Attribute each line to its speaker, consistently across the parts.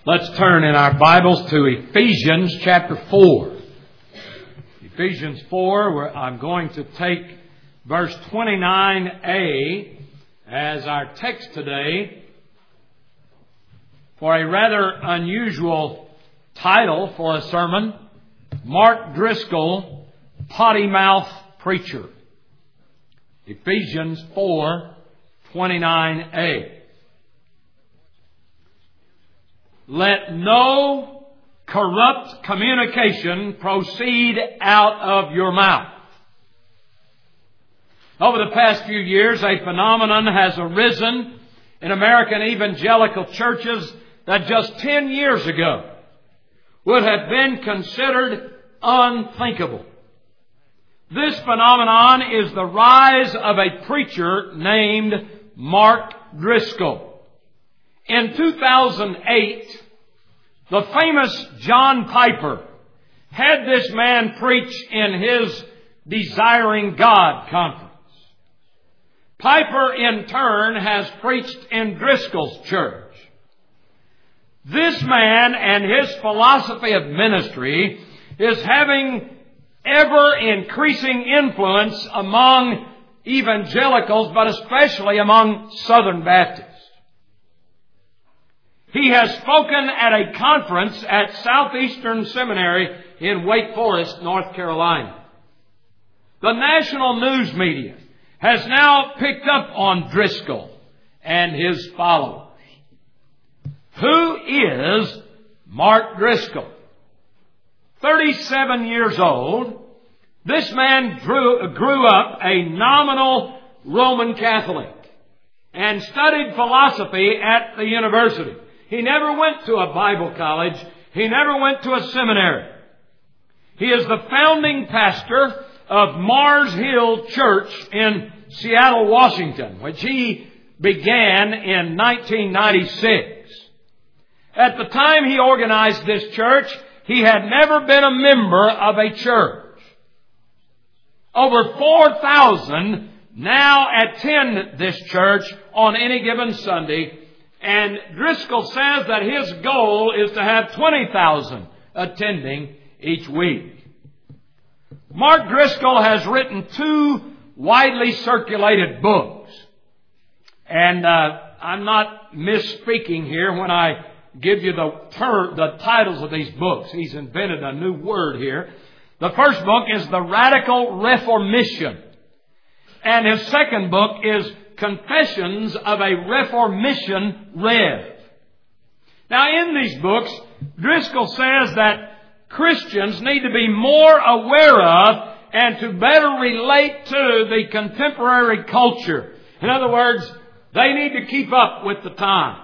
Speaker 1: Let's turn in our Bibles to Ephesians chapter 4. Ephesians 4, where I'm going to take verse 29a as our text today for a rather unusual title for a sermon, Mark Driscoll, Potty Mouth Preacher. Ephesians 4, 29a. Let no corrupt communication proceed out of your mouth. Over the past few years, a phenomenon has arisen in American evangelical churches that just 10 years ago would have been considered unthinkable. This phenomenon is the rise of a preacher named Mark Driscoll. In 2008, the famous John Piper had this man preach in his Desiring God conference. Piper, in turn, has preached in Driscoll's church. This man and his philosophy of ministry is having ever-increasing influence among evangelicals, but especially among Southern Baptists. He has spoken at a conference at Southeastern Seminary in Wake Forest, North Carolina. The national news media has now picked up on Driscoll and his followers. Who is Mark Driscoll? 37 years old, this man grew up a nominal Roman Catholic and studied philosophy at the university. He never went to a Bible college. He never went to a seminary. He is the founding pastor of Mars Hill Church in Seattle, Washington, which he began in 1996. At the time he organized this church, he had never been a member of a church. Over 4,000 now attend this church on any given Sunday. And Driscoll says that his goal is to have 20,000 attending each week. Mark Driscoll has written 2 widely circulated books. And I'm not misspeaking here when I give you the titles of these books. He's invented a new word here. The first book is The Radical Reformation. And his second book is Confessions of a Reformation Rev. Now, in these books, Driscoll says that Christians need to be more aware of and to better relate to the contemporary culture. In other words, they need to keep up with the times.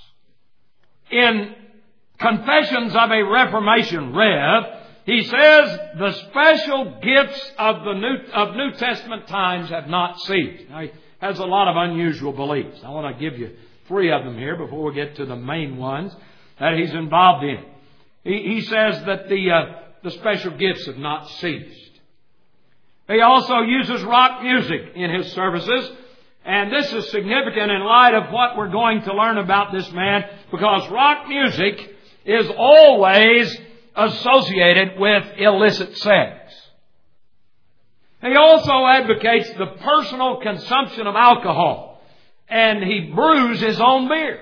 Speaker 1: In Confessions of a Reformation Rev, he says the special gifts of New Testament times have not ceased. Now, he has a lot of unusual beliefs. I want to give you 3 of them here before we get to the main ones that he's involved in. He says that the special gifts have not ceased. He also uses rock music in his services. And this is significant in light of what we're going to learn about this man, because rock music is always associated with illicit sex. He also advocates the personal consumption of alcohol, and he brews his own beer.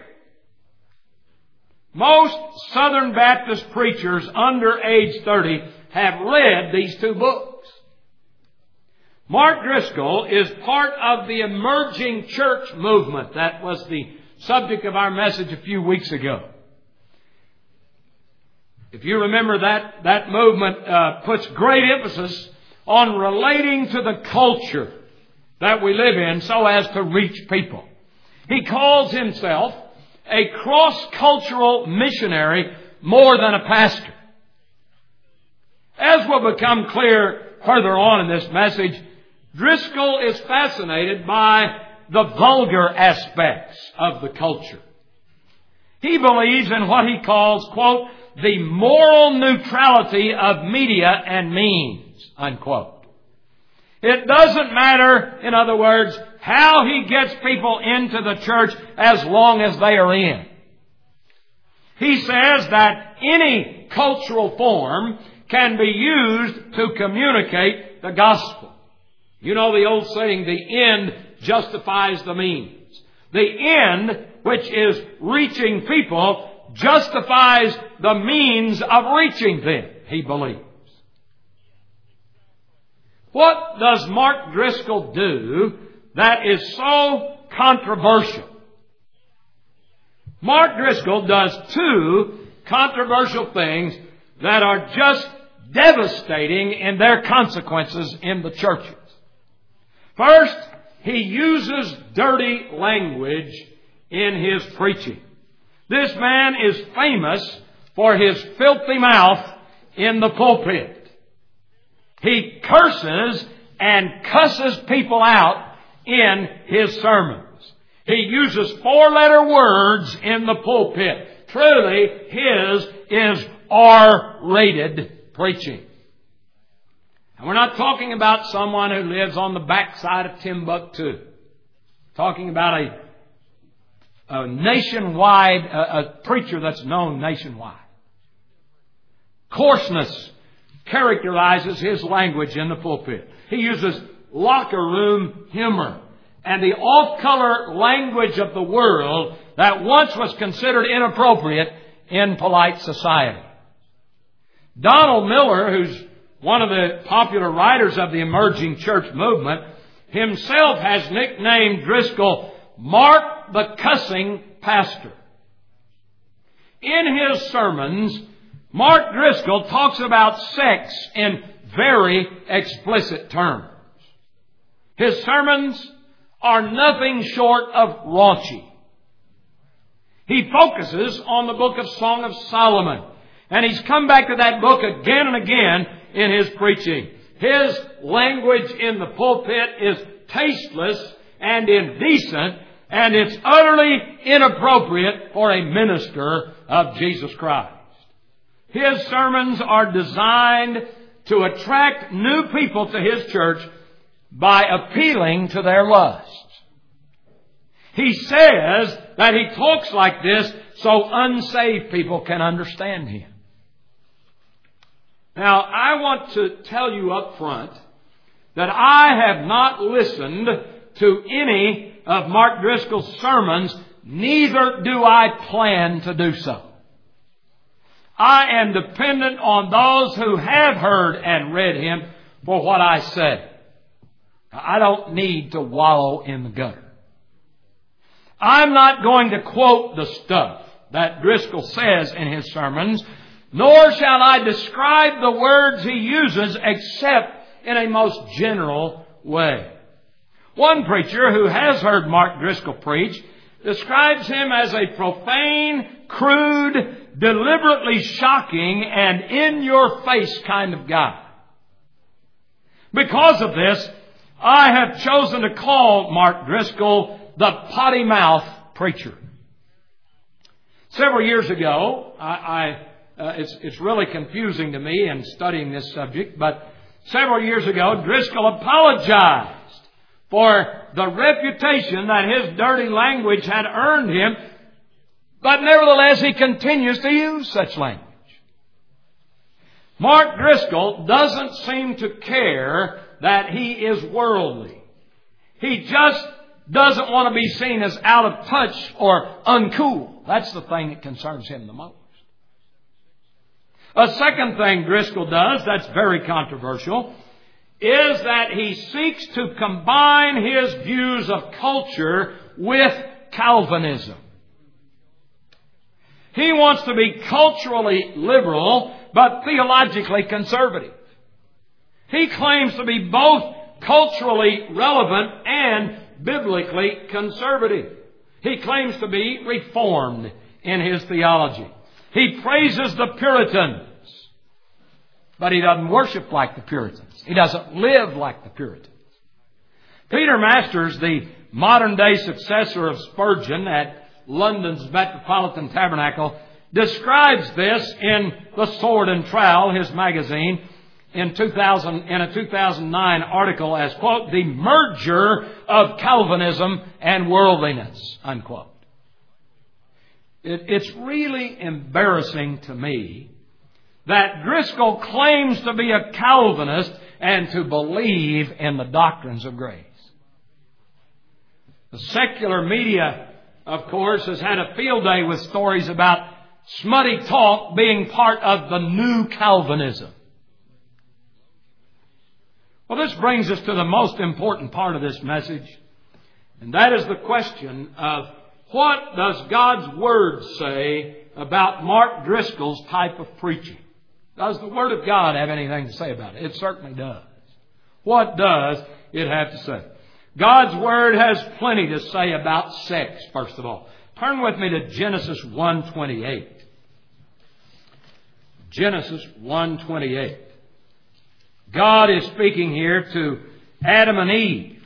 Speaker 1: Most Southern Baptist preachers under age 30 have read these 2 books. Mark Driscoll is part of the emerging church movement. That was the subject of our message a few weeks ago. If you remember, that movement puts great emphasis on relating to the culture that we live in so as to reach people. He calls himself a cross-cultural missionary more than a pastor. As will become clear further on in this message, Driscoll is fascinated by the vulgar aspects of the culture. He believes in what he calls, quote, the moral neutrality of media and means, unquote. It doesn't matter, in other words, how he gets people into the church as long as they are in. He says that any cultural form can be used to communicate the gospel. You know the old saying, the end justifies the means. The end, which is reaching people, justifies the means of reaching them, he believes. What does Mark Driscoll do that is so controversial? Mark Driscoll does two controversial things that are just devastating in their consequences in the churches. First, he uses dirty language in his preaching. This man is famous for his filthy mouth in the pulpit. He curses and cusses people out in his sermons. He uses 4-letter words in the pulpit. Truly, his is R-rated preaching. And we're not talking about someone who lives on the backside of Timbuktu. Talking about a nationwide, a preacher that's known nationwide. Coarseness characterizes his language in the pulpit. He uses locker room humor and the off-color language of the world that once was considered inappropriate in polite society. Donald Miller, who's one of the popular writers of the emerging church movement, himself has nicknamed Driscoll Mark the Cussing Pastor. In his sermons, Mark Driscoll talks about sex in very explicit terms. His sermons are nothing short of raunchy. He focuses on the book of Song of Solomon, and he's come back to that book again and again in his preaching. His language in the pulpit is tasteless and indecent, and it's utterly inappropriate for a minister of Jesus Christ. His sermons are designed to attract new people to his church by appealing to their lusts. He says that he talks like this so unsaved people can understand him. Now, I want to tell you up front that I have not listened to any of Mark Driscoll's sermons, neither do I plan to do so. I am dependent on those who have heard and read him for what I say. I don't need to wallow in the gutter. I'm not going to quote the stuff that Driscoll says in his sermons, nor shall I describe the words he uses except in a most general way. One preacher who has heard Mark Driscoll preach describes him as a profane, crude, deliberately shocking, and in-your-face kind of guy. Because of this, I have chosen to call Mark Driscoll the potty mouth preacher. Several years ago, it's really confusing to me in studying this subject, but several years ago, Driscoll apologized for the reputation that his dirty language had earned him, but nevertheless he continues to use such language. Mark Driscoll doesn't seem to care that he is worldly. He just doesn't want to be seen as out of touch or uncool. That's the thing that concerns him the most. A second thing Driscoll does that's very controversial is that he seeks to combine his views of culture with Calvinism. He wants to be culturally liberal, but theologically conservative. He claims to be both culturally relevant and biblically conservative. He claims to be reformed in his theology. He praises the Puritans, but he doesn't worship like the Puritans. He doesn't live like the Puritans. Peter Masters, the modern-day successor of Spurgeon at London's Metropolitan Tabernacle, describes this in The Sword and Trowel, his magazine, in a 2009 article as, quote, the merger of Calvinism and worldliness, unquote. It's really embarrassing to me that Driscoll claims to be a Calvinist and to believe in the doctrines of grace. The secular media, of course, has had a field day with stories about smutty talk being part of the new Calvinism. Well, this brings us to the most important part of this message, and that is the question of what does God's Word say about Mark Driscoll's type of preaching? Does the Word of God have anything to say about it? It certainly does. What does it have to say? God's Word has plenty to say about sex, first of all. Turn with me to Genesis 1:28. Genesis 1:28. God is speaking here to Adam and Eve.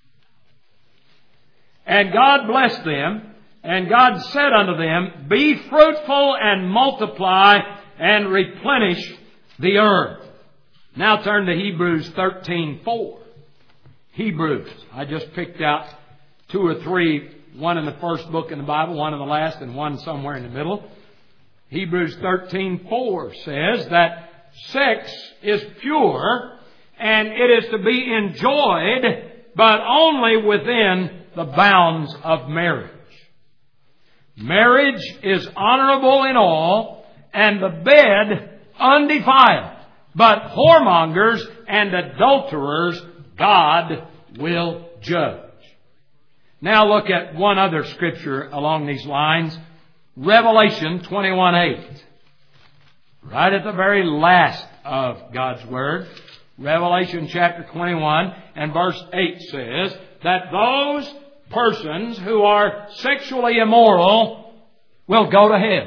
Speaker 1: And God blessed them, and God said unto them, Be fruitful and multiply and replenish the earth. Now turn to Hebrews 13:4. Hebrews. I just picked out 2 or 3, one in the first book in the Bible, one in the last, and one somewhere in the middle. Hebrews 13:4 says that sex is pure and it is to be enjoyed, but only within the bounds of marriage. Marriage is honorable in all, and the bed undefiled. But whoremongers and adulterers God will judge. Now look at one other scripture along these lines. Revelation 21:8. Right at the very last of God's Word. Revelation chapter 21 and verse 8 says that those persons who are sexually immoral will go to hell.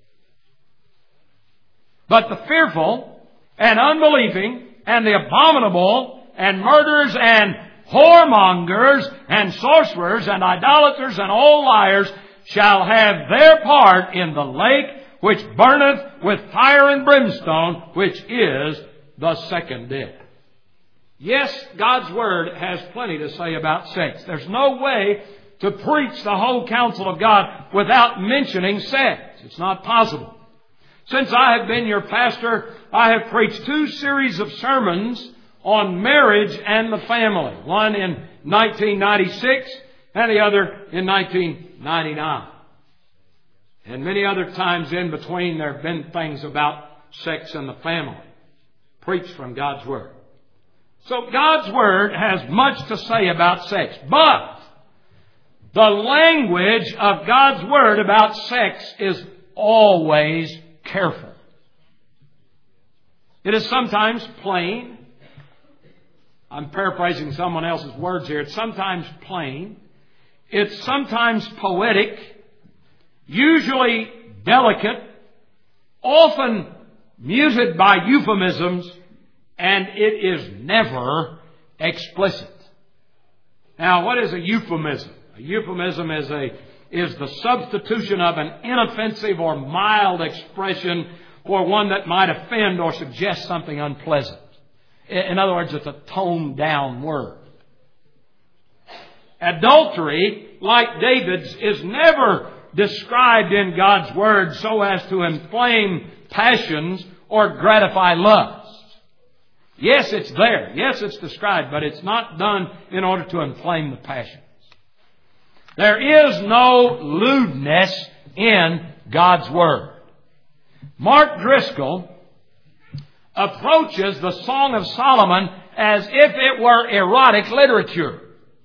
Speaker 1: But the fearful and unbelieving and the abominable and murderers and whoremongers and sorcerers and idolaters and all liars shall have their part in the lake which burneth with fire and brimstone, which is the second death. Yes, God's Word has plenty to say about sex. There's no way to preach the whole counsel of God without mentioning sex. It's not possible. Since I have been your pastor, I have preached 2 series of sermons on marriage and the family. One in 1996 and the other in 1999. And many other times in between there have been things about sex and the family preached from God's Word. So God's Word has much to say about sex. But the language of God's Word about sex is always careful. It is sometimes plain. I'm paraphrasing someone else's words here. It's sometimes plain. It's sometimes poetic, usually delicate, often muted by euphemisms, and it is never explicit. Now, what is a euphemism? A euphemism is the substitution of an inoffensive or mild expression for one that might offend or suggest something unpleasant. In other words, it's a toned-down word. Adultery, like David's, is never described in God's Word so as to inflame passions or gratify lust. Yes, it's there. Yes, it's described, but it's not done in order to inflame the passions. There is no lewdness in God's Word. Mark Driscoll approaches the Song of Solomon as if it were erotic literature.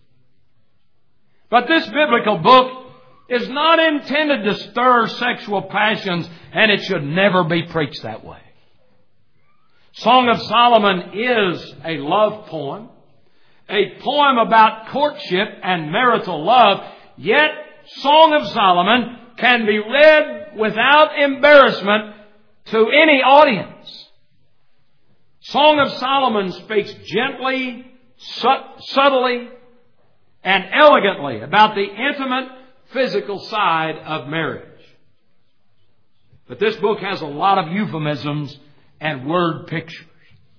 Speaker 1: But this biblical book is not intended to stir sexual passions, and it should never be preached that way. Song of Solomon is a love poem, a poem about courtship and marital love, yet Song of Solomon can be read without embarrassment to any audience. Song of Solomon speaks gently, subtly, and elegantly about the intimate physical side of marriage. But this book has a lot of euphemisms and word pictures.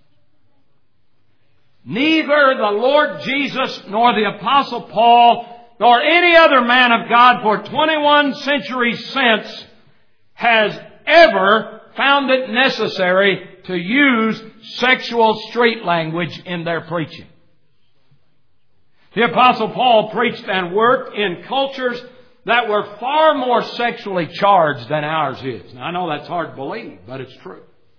Speaker 1: Neither the Lord Jesus nor the Apostle Paul nor any other man of God for 21 centuries since has ever found it necessary to use sexual street language in their preaching. The Apostle Paul preached and worked in cultures that were far more sexually charged than ours is. Now, I know that's hard to believe, but it's true.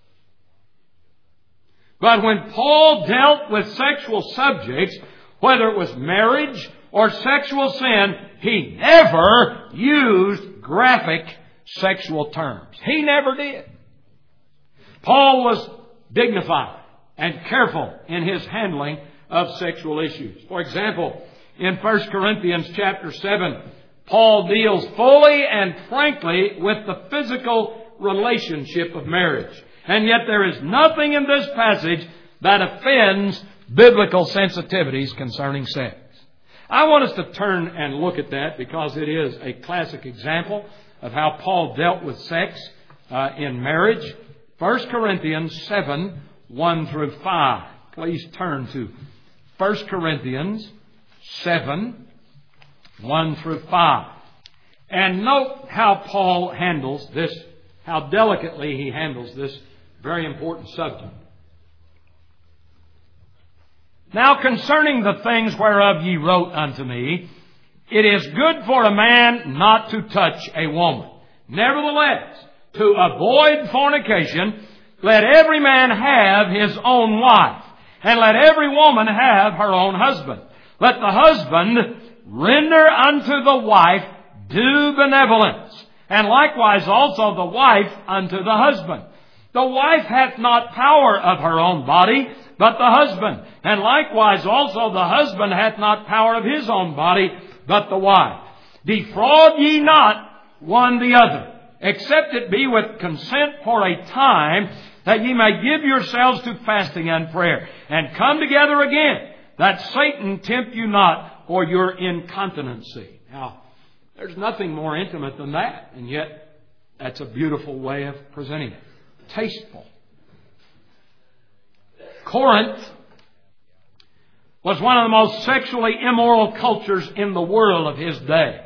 Speaker 1: But when Paul dealt with sexual subjects, whether it was marriage or sexual sin, he never used graphic sexual terms. He never did. Paul was dignified and careful in his handling of sexual issues. For example, in 1 Corinthians chapter 7, Paul deals fully and frankly with the physical relationship of marriage. And yet there is nothing in this passage that offends biblical sensitivities concerning sex. I want us to turn and look at that because it is a classic example of how Paul dealt with sex in marriage. 1 Corinthians 7, 1 through 5. Please turn to 1 Corinthians 7, 1 through 5. And note how Paul handles this, how delicately he handles this very important subject. Now concerning the things whereof ye wrote unto me, it is good for a man not to touch a woman. Nevertheless, to avoid fornication, let every man have his own wife, and let every woman have her own husband. Let the husband render unto the wife due benevolence, and likewise also the wife unto the husband. The wife hath not power of her own body, but the husband. And likewise also the husband hath not power of his own body, but the wife. Defraud ye not one the other, except it be with consent for a time, that ye may give yourselves to fasting and prayer, and come together again, that Satan tempt you not for your incontinency. Now, there's nothing more intimate than that, and yet that's a beautiful way of presenting it. Tasteful. Corinth was one of the most sexually immoral cultures in the world of his day.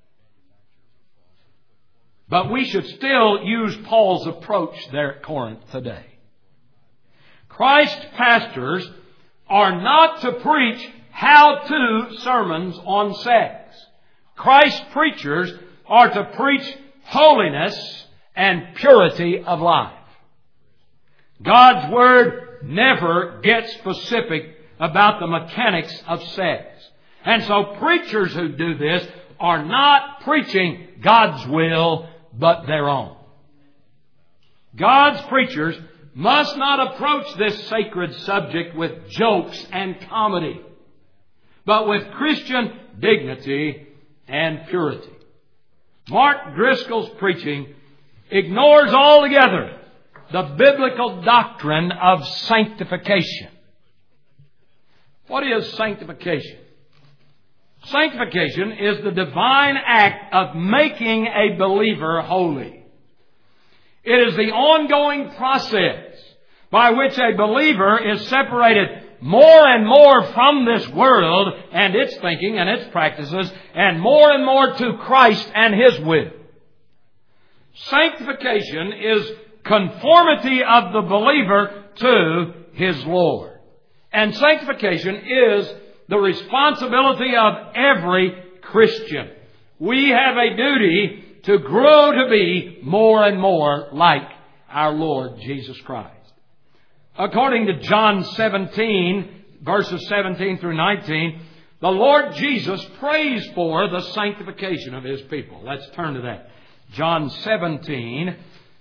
Speaker 1: But we should still use Paul's approach there at Corinth today. Christ's pastors are not to preach how-to sermons on sex. Christ's preachers are to preach holiness and purity of life. God's Word never gets specific about the mechanics of sex. And so preachers who do this are not preaching God's will, but their own. God's preachers must not approach this sacred subject with jokes and comedy, but with Christian dignity and purity. Mark Driscoll's preaching ignores altogether the biblical doctrine of sanctification. What is sanctification? Sanctification is the divine act of making a believer holy. It is the ongoing process by which a believer is separated more and more from this world and its thinking and its practices, and more to Christ and His will. Sanctification is conformity of the believer to his Lord. And sanctification is the responsibility of every Christian. We have a duty to grow to be more and more like our Lord Jesus Christ. According to John 17, verses 17 through 19, the Lord Jesus prays for the sanctification of His people. Let's turn to that. John 17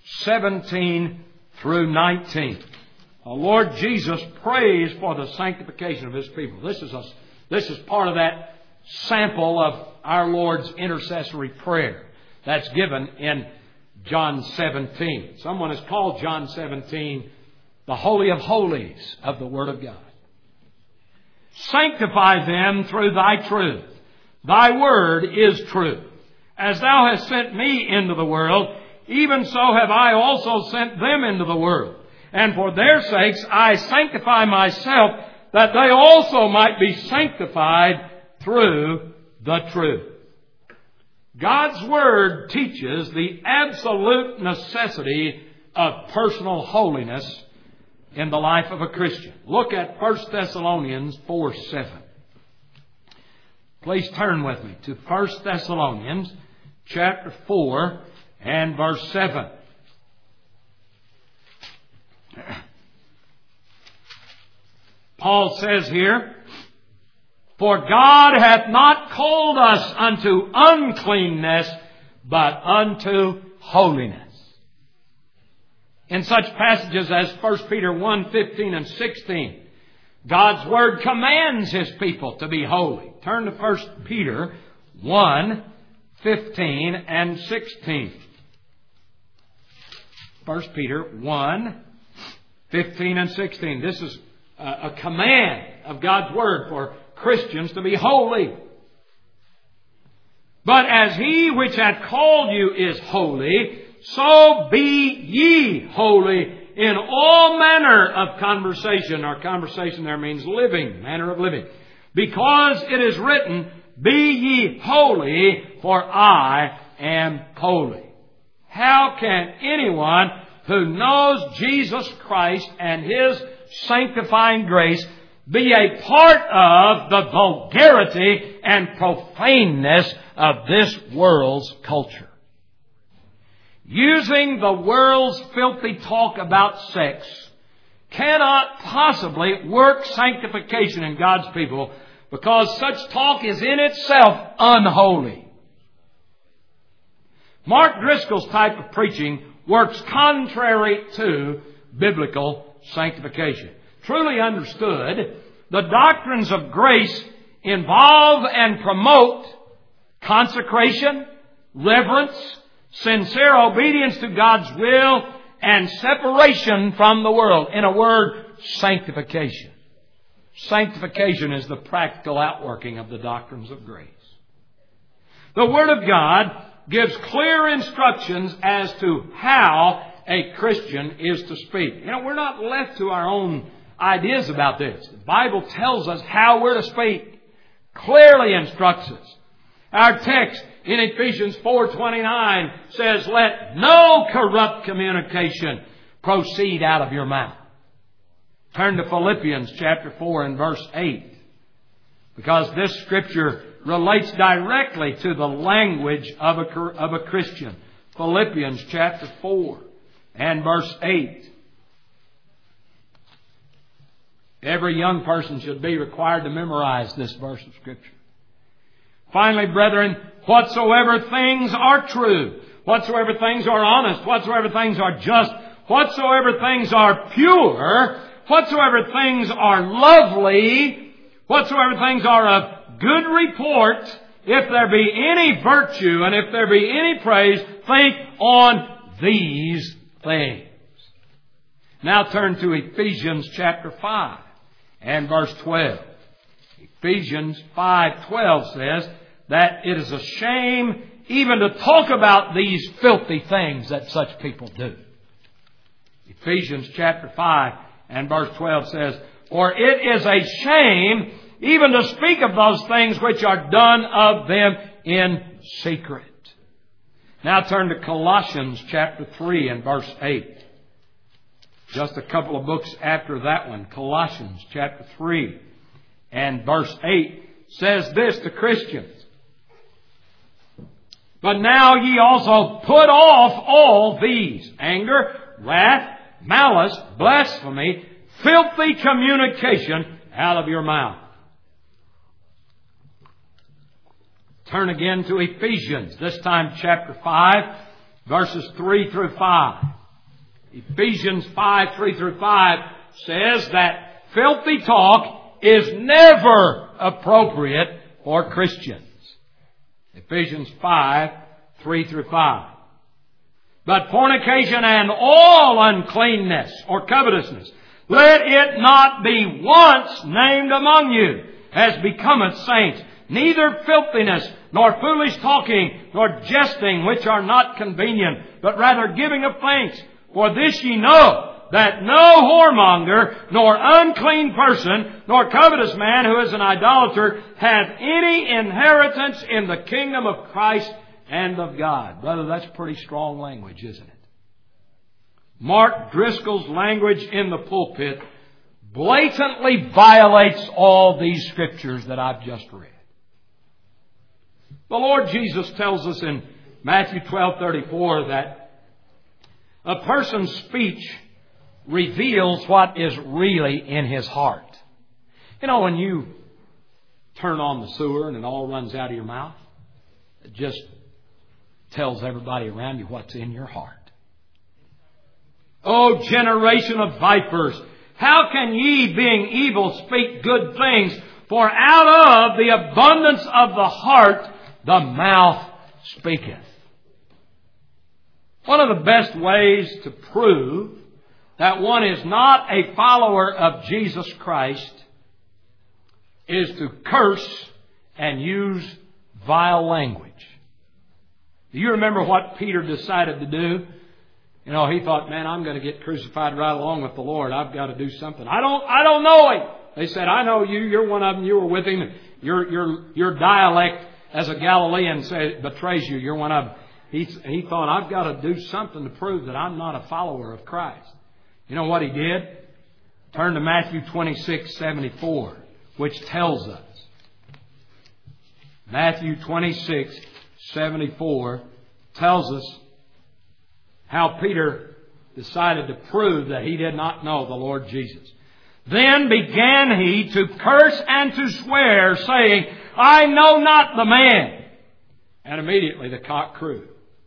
Speaker 1: through 19. The Lord Jesus prays for the sanctification of His people. This is part of that sample of our Lord's intercessory prayer that's given in John 17. Someone has called John 17 the Holy of Holies of the Word of God. Sanctify them through Thy truth. Thy Word is truth. As Thou hast sent me into the world, even so have I also sent them into the world. And for their sakes I sanctify myself, that they also might be sanctified through the truth. God's Word teaches the absolute necessity of personal holiness in the life of a Christian. Look at 1 Thessalonians 4:7. Please turn with me to 1 Thessalonians chapter 4 and verse 7. Paul says here, "For God hath not called us unto uncleanness, but unto holiness." In such passages as 1 Peter 1:15 and 16, God's Word commands His people to be holy. Turn to 1 Peter 1:15 and 16. 1 Peter 1:15 and 16. This is a command of God's Word for Christians to be holy. "But as He which hath called you is holy, so be ye holy in all manner of conversation." Our conversation there means living, manner of living. "Because it is written, Be ye holy, for I am holy." How can anyone who knows Jesus Christ and His sanctifying grace be a part of the vulgarity and profaneness of this world's culture? Using the world's filthy talk about sex cannot possibly work sanctification in God's people, because such talk is in itself unholy. Mark Driscoll's type of preaching works contrary to biblical sanctification. Truly understood, the doctrines of grace involve and promote consecration, reverence, sincere obedience to God's will, and separation from the world. In a word, sanctification. Sanctification is the practical outworking of the doctrines of grace. The Word of God gives clear instructions as to how a Christian is to speak. We're not left to our own ideas about this. The Bible tells us how we're to speak. Clearly instructs us. Our text in Ephesians 4:29 says, "Let no corrupt communication proceed out of your mouth." Turn to Philippians chapter 4 and verse 8. Because this scripture relates directly to the language of a Christian. Philippians chapter 4 and verse 8. Every young person should be required to memorize this verse of Scripture. "Finally, brethren, whatsoever things are true, whatsoever things are honest, whatsoever things are just, whatsoever things are pure, whatsoever things are lovely, whatsoever things are of good report, if there be any virtue and if there be any praise, think on these things." Now turn to Ephesians chapter 5 and verse 12. Ephesians 5:12 says that it is a shame even to talk about these filthy things that such people do. Ephesians chapter 5 and verse 12 says, "For it is a shame even to speak of those things which are done of them in secret." Now turn to Colossians chapter 3 and verse 8. Just a couple of books after that one. Colossians chapter 3 and verse 8 says this to Christians. "But now ye also put off all these: anger, wrath, malice, blasphemy, filthy communication out of your mouth." Turn again to Ephesians, this time chapter 5, verses 3 through 5. Ephesians 5, 3 through 5 says that filthy talk is never appropriate for Christians. Ephesians 5, 3 through 5. "But fornication and all uncleanness or covetousness, let it not be once named among you, as becometh saints, neither filthiness, nor foolish talking, nor jesting, which are not convenient, but rather giving of thanks. For this ye know, that no whoremonger, nor unclean person, nor covetous man who is an idolater have any inheritance in the kingdom of Christ and of God. Brother, that's pretty strong language, isn't it? Mark Driscoll's language in the pulpit blatantly violates all these scriptures that I've just read. The Lord Jesus tells us in Matthew 12:34 that a person's speech reveals what is really in his heart. You know, when you turn on the sewer and it all runs out of your mouth, it just tells everybody around you what's in your heart. O generation of vipers, how can ye, being evil, speak good things? For out of the abundance of the heart, the mouth speaketh. One of the best ways to prove that one is not a follower of Jesus Christ is to curse and use vile language. Do you remember what Peter decided to do? You know, he thought, man, I'm going to get crucified right along with the Lord. I've got to do something. I don't know him. They said, I know you. You're one of them. You were with him. Your dialect as a Galilean betrays you. You're one of them. He thought, I've got to do something to prove that I'm not a follower of Christ. You know what he did? Turn to Matthew 26:74, which tells us. Matthew 26:74 tells us how Peter decided to prove that he did not know the Lord Jesus. Then began he to curse and to swear, saying, I know not the man. And immediately the cock crew.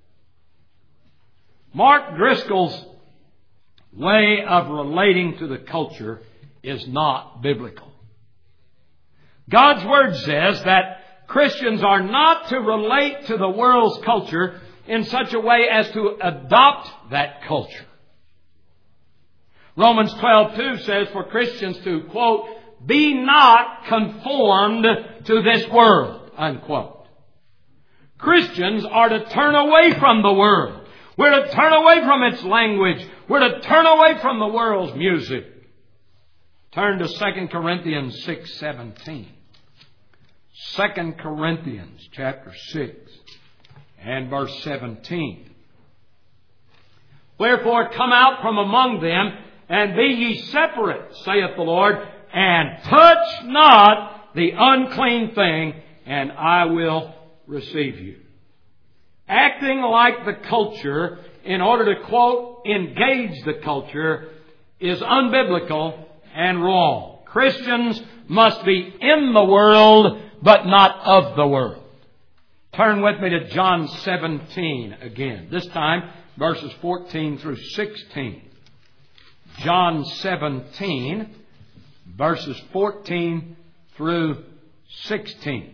Speaker 1: Mark Driscoll's way of relating to the culture is not biblical. God's Word says that Christians are not to relate to the world's culture in such a way as to adopt that culture. Romans 12:2 says for Christians to, quote, be not conformed to this world, unquote. Christians are to turn away from the world. We're to turn away from its language. We're to turn away from the world's music. Turn to 2 Corinthians 6:17. 2 Corinthians chapter 6 and verse 17. Wherefore come out from among them, and be ye separate, saith the Lord, and touch not the unclean thing, and I will receive you. Acting like the culture in order to, quote, engage the culture is unbiblical and wrong. Christians must be in the world, but not of the world. Turn with me to John 17 again. This time, verses 14 through 16. John 17, verses 14 through 16.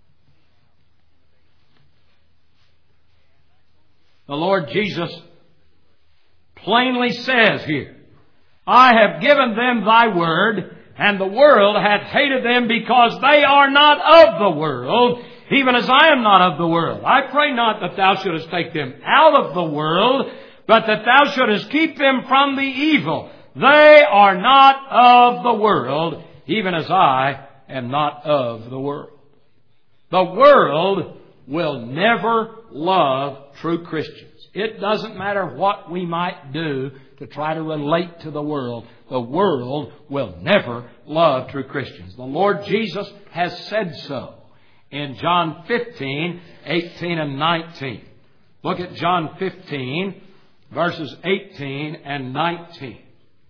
Speaker 1: The Lord Jesus plainly says here, I have given them thy word, and the world hath hated them because they are not of the world, even as I am not of the world. I pray not that thou shouldest take them out of the world, but that thou shouldest keep them from the evil. They are not of the world, even as I am not of the world. The world will never love true Christians. It doesn't matter what we might do to try to relate to the world. The world will never love true Christians. The Lord Jesus has said so in John 15, 18 and 19. Look at John 15, verses 18 and 19.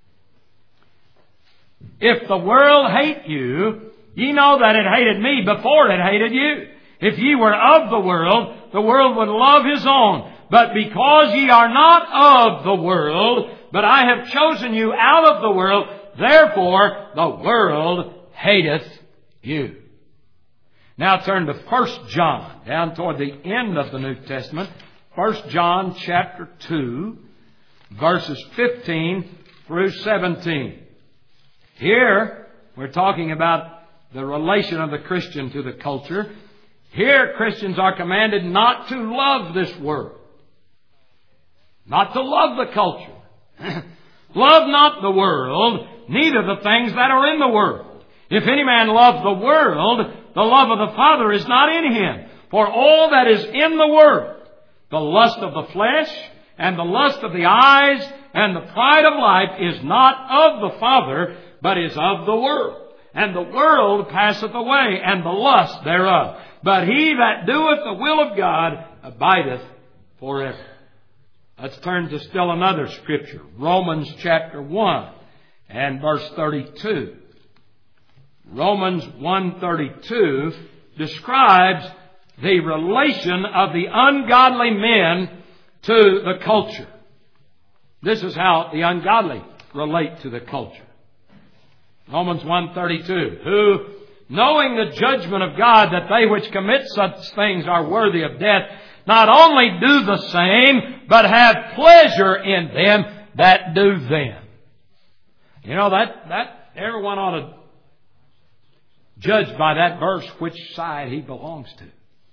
Speaker 1: If the world hate you, ye know that it hated me before it hated you. If ye were of the world would love his own. But because ye are not of the world, but I have chosen you out of the world, therefore the world hateth you. Now turn to 1 John, down toward the end of the New Testament. 1 John chapter 2, verses 15 through 17. Here, we're talking about the relation of the Christian to the culture. Here, Christians are commanded not to love this world. Not to love the culture. Love not the world, neither the things that are in the world. If any man love the world, the love of the Father is not in him. For all that is in the world, the lust of the flesh, and the lust of the eyes, and the pride of life, is not of the Father, but is of the world. And the world passeth away, and the lust thereof. But he that doeth the will of God abideth forever. Let's turn to still another scripture. Romans chapter 1 and verse 32. Romans 1:32 describes the relation of the ungodly men to the culture. This is how the ungodly relate to the culture. Romans 1:32. Who, knowing the judgment of God, that they which commit such things are worthy of death, not only do the same, but have pleasure in them that do them. You know, that everyone ought to judge by that verse which side he belongs to.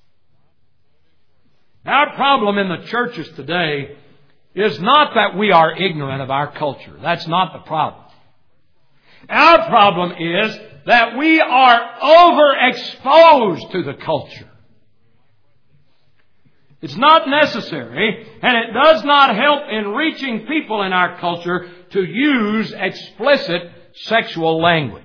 Speaker 1: Our problem in the churches today is not that we are ignorant of our culture. That's not the problem. Our problem is that we are overexposed to the culture. It's not necessary, and it does not help in reaching people in our culture to use explicit sexual language.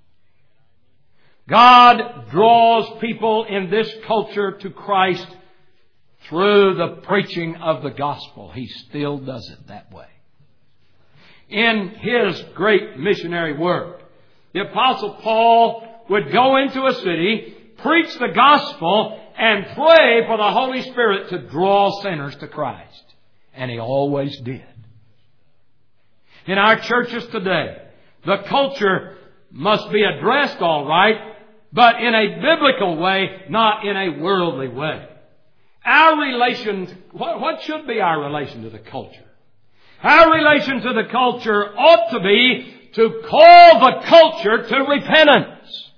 Speaker 1: God draws people in this culture to Christ through the preaching of the gospel. He still does it that way. In his great missionary work, the Apostle Paul would go into a city, preach the gospel, and pray for the Holy Spirit to draw sinners to Christ. And he always did. In our churches today, the culture must be addressed all right, but in a biblical way, not in a worldly way. Our relation, what should be our relation to the culture? Our relation to the culture ought to be to call the culture to repentance.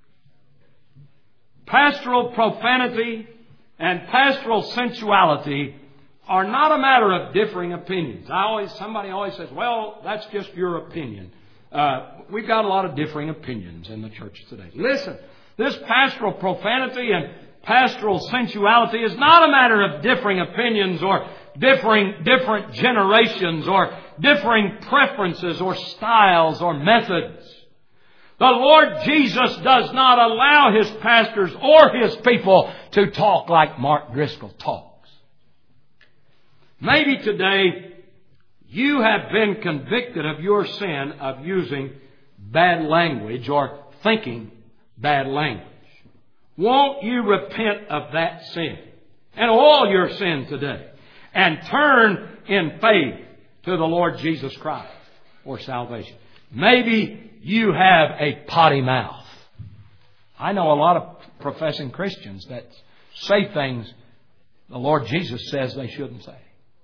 Speaker 1: Pastoral profanity and pastoral sensuality are not a matter of differing opinions. Somebody always says, well, that's just your opinion. We've got a lot of differing opinions in the church today. Listen, this pastoral profanity and pastoral sensuality is not a matter of differing opinions or different generations or differing preferences or styles or methods. The Lord Jesus does not allow His pastors or His people to talk like Mark Driscoll talks. Maybe today you have been convicted of your sin of using bad language or thinking bad language. Won't you repent of that sin and all your sin today and turn in faith to the Lord Jesus Christ for salvation? Maybe you have a potty mouth. I know a lot of professing Christians that say things the Lord Jesus says they shouldn't say.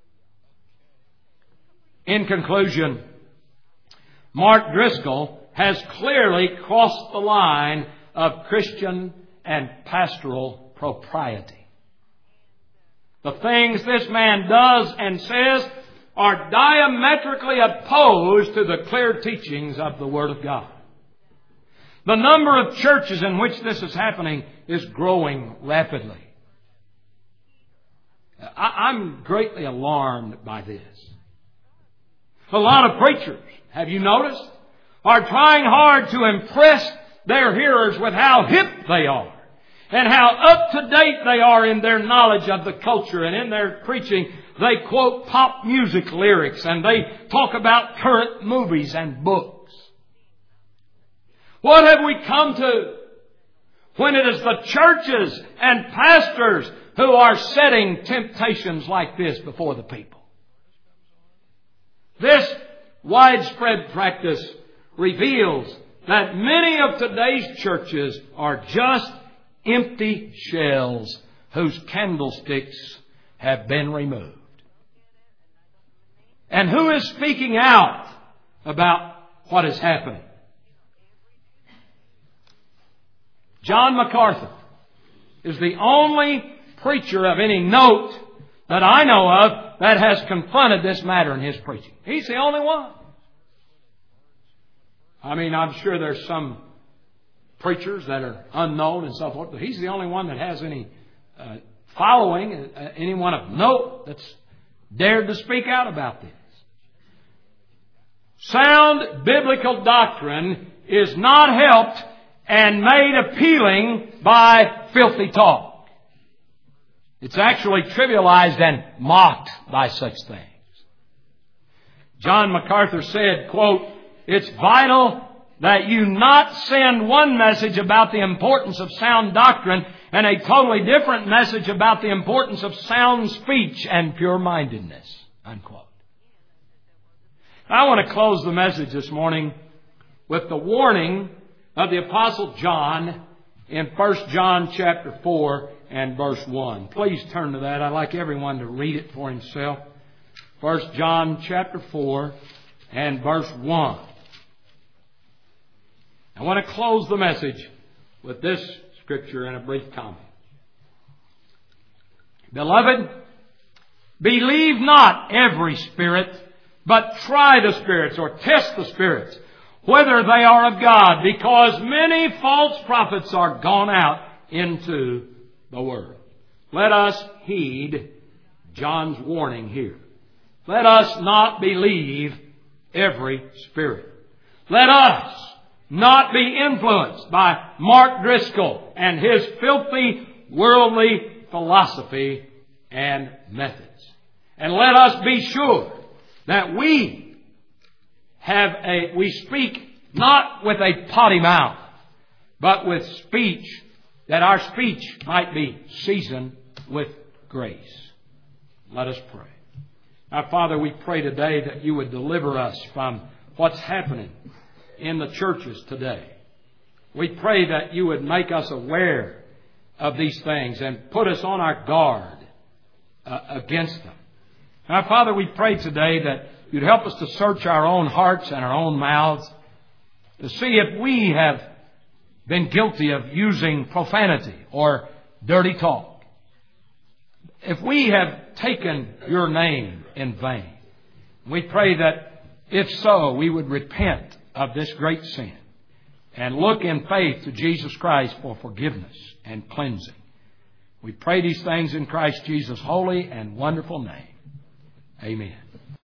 Speaker 1: In conclusion, Mark Driscoll has clearly crossed the line of Christian and pastoral propriety. The things this man does and says are diametrically opposed to the clear teachings of the Word of God. The number of churches in which this is happening is growing rapidly. I'm greatly alarmed by this. A lot of preachers, have you noticed, are trying hard to impress their hearers with how hip they are and how up to date they are in their knowledge of the culture. And in their preaching, they quote pop music lyrics and they talk about current movies and books. What have we come to when it is the churches and pastors who are setting temptations like this before the people? This widespread practice reveals that many of today's churches are just empty shells whose candlesticks have been removed. And who is speaking out about what is happening? John MacArthur is the only preacher of any note that I know of that has confronted this matter in his preaching. He's the only one. I mean, I'm sure there's some preachers that are unknown and so forth, but he's the only one that has any following, anyone of note that's dared to speak out about this. Sound biblical doctrine is not helped and made appealing by filthy talk. It's actually trivialized and mocked by such things. John MacArthur said, quote, "It's vital that you not send one message about the importance of sound doctrine and a totally different message about the importance of sound speech and pure-mindedness." Unquote. I want to close the message this morning with the warning of the Apostle John in 1 John chapter 4 and verse 1. Please turn to that. I'd like everyone to read it for himself. 1 John chapter 4 and verse 1. I want to close the message with this scripture and a brief comment. Beloved, believe not every spirit, but try the spirits or test the spirits, whether they are of God, because many false prophets are gone out into the world. Let us heed John's warning here. Let us not believe every spirit. Let us not be influenced by Mark Driscoll and his filthy worldly philosophy and methods. And let us be sure that we speak not with a potty mouth, but with speech, that our speech might be seasoned with grace. Let us pray. Now, Father, we pray today that you would deliver us from what's happening in the churches today. We pray that you would make us aware of these things and put us on our guard against them. Now, Father, we pray today that you'd help us to search our own hearts and our own mouths to see if we have been guilty of using profanity or dirty talk. If we have taken your name in vain, we pray that if so, we would repent of this great sin and look in faith to Jesus Christ for forgiveness and cleansing. We pray these things in Christ Jesus' holy and wonderful name. Amen.